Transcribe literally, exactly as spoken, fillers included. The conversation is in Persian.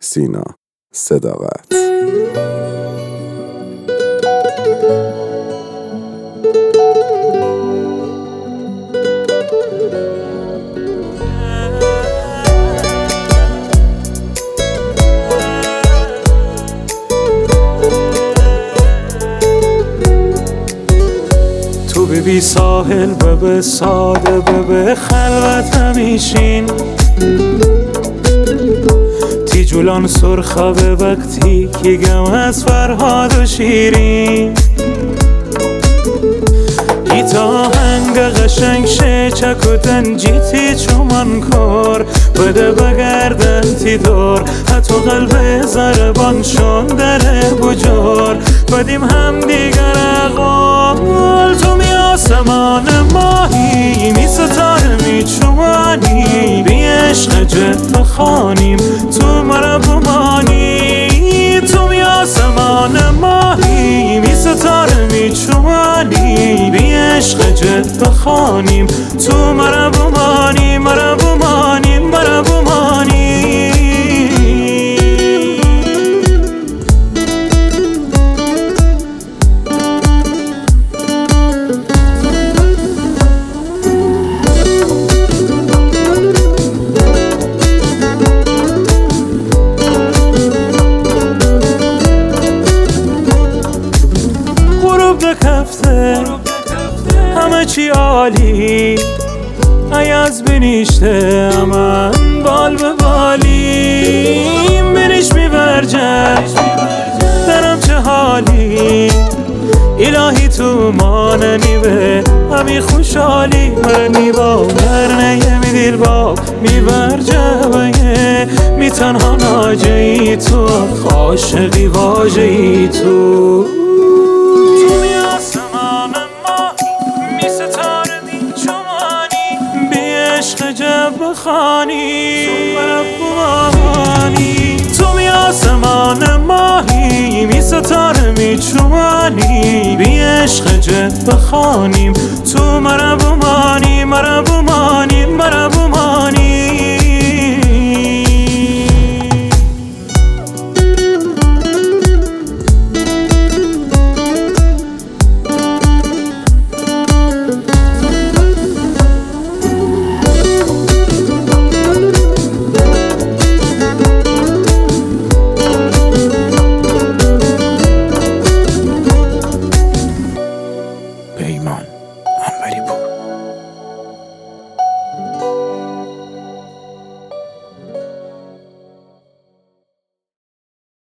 سینا صداقت. تو به بی ساحل به به ساده به به خلوت همیشین تی جولان سرخا به وقتی که گم از فرهاد و شیرین ای تا هنگ قشنگ شه چکوتن جیتی چومان کار بده بگردن تی دار حتی قلب زربان شون دره بجار بدیم هم دیگر اقوال تو می آسمان ماهی می ستاره می چومانی بی عشق جد بخانیم تو مرا بمانی تو می آسمان ماهی می ستاره می چومانی بی عشق جد بخانیم تو مرا بمانی مرا بمانی مرا بمانی. کفته همه چی عالی ای از بنیشته من بال به بالیم بنیش میبرجم درم چه حالی الهی تو ماننی به همی خوشحالی مرنی با مرنه می دیل با میبرجم می تنها ناجهی تو عاشقی واجهی تو جب بخانی تو می آسمان ماهی می ستاره می چومانی بی عشق جد بخانیم تو مرا بمانی مرا بمانی مرا بمانی.